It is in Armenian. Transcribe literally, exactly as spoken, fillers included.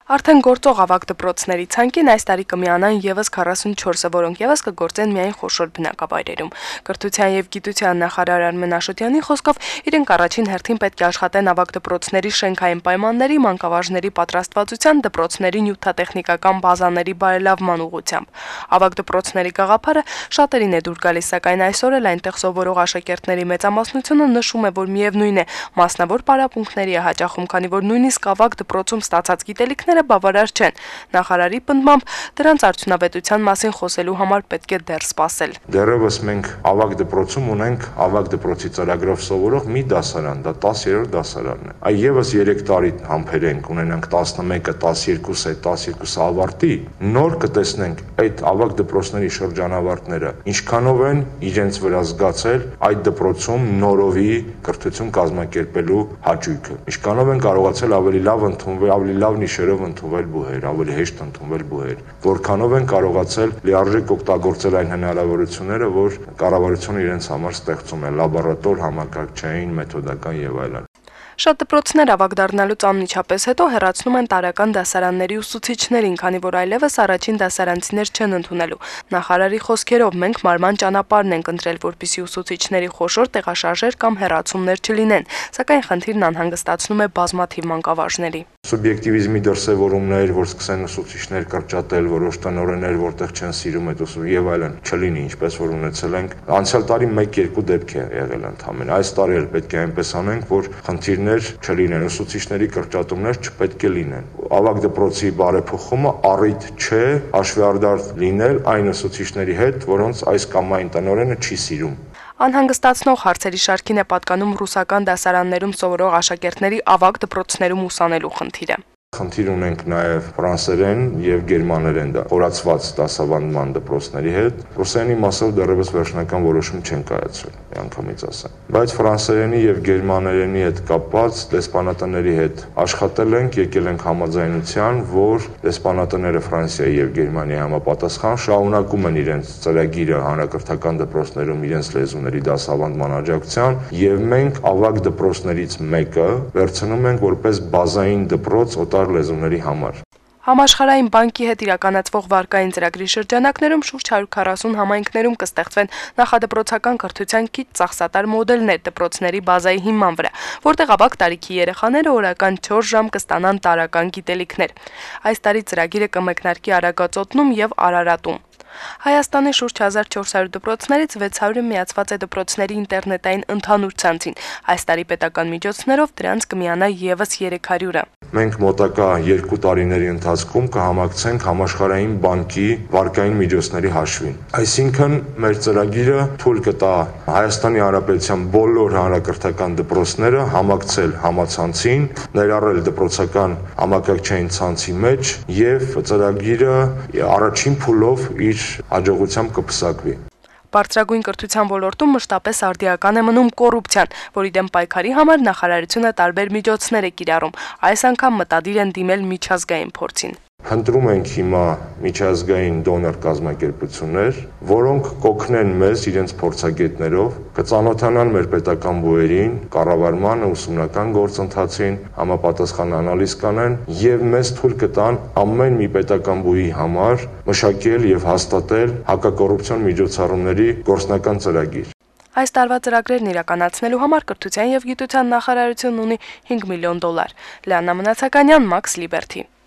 Արդեն գործող ավագ դպրոցների ցանկին այս տարի կմիանան ևս քառասունչորսը, որոնք ևս կգործեն միայն խոշոր բնակավայրերում։ Կրթության եւ գիտության նախարար Արմեն Աշոտյանի խոսքով իրենք առաջին հերթին պետք է աշխատեն ավագ դպրոցների շենքային պայմանների, մանկավարժների պատրաստվածության, դպրոցների նյութատեխնիկական բազաների բարելավման ուղղությամբ։ Ավագ դպրոցների գաղափարը շատերին է դուր գալիս, սակայն այսօր էլ այնտեղ սովորող աշակերտների մեծամասնությունը նշում է, որ միևնույն է, մասնավոր պարապմունքների է հաճախում, քանի որ նույնիսկ ավագ դպրոցում ստացած գիտելիքները բավարար չեն։ Նախարարի պնդմամբ դրանց արդյունավետության մասին խոսելու համար պետք է դեռ սպասել։ Դեռևս մենք ավագ դպրոցում ունենք ավագ դպրոցի ծրագրով սովորող մի դասարան, դա տասերորդ դասարանն է։ Այ եւս երեք տարի համբերենք, ունենանք տասնմեկը, տասներկուսը, տասներկուսը ավարտի, նոր կտեսնենք այդ ավագ դպրոցների շրջանավարտները ինչքանով են իրենց վրա զգացել այդ դպրոցում նորովի կրթություն կազմակերպելու հաճույքը։ Ինչքանով են կարողացել ավելի լավ ընդունվել, ավելի լավ նիշերով ընդունվել բուհեր, ավելի հեշտ ընդունվել բուհեր, որքանով են կարողացել լիարժեք օգտագործել այն հնարավորությունները, որ կառավարությունը իրենց համար ստեղծում է, լաբորատոր, համակարգչային, մեթոդական եւ այլն։ Շատ դպրոցներ ավագ դառնալուց անմիջապես հետո հեռացնում են տարրական դասարանների ուսուցիչներին, քանի որ այլևս առաջին դասարանցիներ չեն ընդունելու։ Նախարարի խոսքերով մենք մարման ճանապարհն ենք ընտրել, որպեսզի ուսուցիչների խոշոր տեղաշարժեր կամ հեռացումներ չլինեն, սակայն խնդիրն անհանգստացնում է բազմաթիվ մանկավարժների։ Սուբյեկտիվիզմի դրսևորումներ, որ սկսեն ուսուցիչներ կրճատել, որոշ տնօրեններ, որտեղ չեն սիրում այդ ուսուցիչ եւ այլն, չլինի, ինչպես որ ունեցել ենք։ Անցյալ տարի մեկ-երկու դեպք է եղել ընդհանրապես։ Այս տարի էլ պետք է այնպես անենք, որ խնդիրներ չլինեն, ուսուցիչների կրճատումներ չպետք է լինեն։ Ավագ դպրոցի բարեփոխումը առիթ չէ հաշվեհարդար լինել այն ուսուցիչների հետ, որոնց այս կամ այն տնօրենը չի սիրում։ Անհանգստացնող հարցերի շարքին է պատկանում ռուսական դասարաններում սովորող աշակերտների ավագ դպրոցներում ուսանելու խնդիրը։ Խնդիր ունենք նաև ֆրանսերեն եւ գերմաներեն խորացված դասավանդման դպրոցների հետ։ Ռուսերենի մասով դեռևս վերջնական որոշում չեն կայացրել, միանգամից ասեմ։ Բայց ֆրանսերենի եւ գերմաներենի հետ կապված դեսպանատների հետ աշխատել ենք, եկել ենք համաձայնության, որ դեսպանատները Ֆրանսիայի եւ Գերմանիայի համապատասխան շարունակում են իրենց ծրագիրը հանրակրթական դպրոցներում իրենց լեզուների դասավանդման աջակցության եւ մենք ավագ դպրոցներից մեկը վերցնում ենք որպես բազային դպրոց լեզուների համար։ Համաշխարհային բանկի հետ իրականացվող վարկային ծրագրի շրջանակներում շուրջ հարյուր քառասուն համայնքներում կստեղծվեն նախադպրոցական կրթության քիչ ծախսատար մոդելներ դպրոցների բազայի հիման վրա, որտեղ ավագ տարիքի երեխաները օրական չորս ժամ կստանան տարրական գիտելիքներ։ Այս տարի ծրագիրը կմեկնարկի Արագածոտնում եւ Արարատում։ Հայաստանի շուրջ հազար չորս հարյուր դպրոցներից վեց հարյուրը միացված է դպրոցների ինտերնետային ընդհանուր ցանցին։ Այս տարի պետական միջոցներով դրանց կմիանա ևս երեք հարյուրը։ Մենք մոտակա երկու տարիների ընթացքում կհամակցենք համաշխարհային բանկի վարկային միջոցների հաշվին։ Այսինքն մեր ծրագիրը թույլ կտա Հայաստանի Հանրապետության բոլոր հանրակրթական դպրոցները համակցել համացանցին, ներառել դպրոցական համակարգչային ցանցի մեջ եւ ծրագիրը առաջին փուլով իր հաջողությամբ կփսակվի։ Բարձրագույն կրթության ոլորտում մշտապես արդիական է մնում կոռուպցիան, որի դեմ պայքարի համար նախարարությունը տարբեր միջոցներ է կիրառում։ Այս անգամ մտադիր են դիմել միջազգային փորձին։ Հնդրում ենք հիմա միջազգային դոնոր կազմակերպություններ, որոնք կօգնեն մեզ իրենց փորձագետներով, կծանոթանան մեր պետական բուհերին, կառավարմանը, ուսումնական գործընթացին, համապատասխան անալիզ կանեն եւ մեզ թույլ կտան ամեն մի պետական բուհի համար մշակել եւ հաստատել հակակոռուպցիոն միջոցառումների գործնական ծրագիր։ Այս տարվա ծրագրերն իրականացնելու համար կրթության եւ գիտության նախարարությունն ունի հինգ միլիոն դոլար։ Լիանա Մնացականյան, Մաքս Լիբերթի։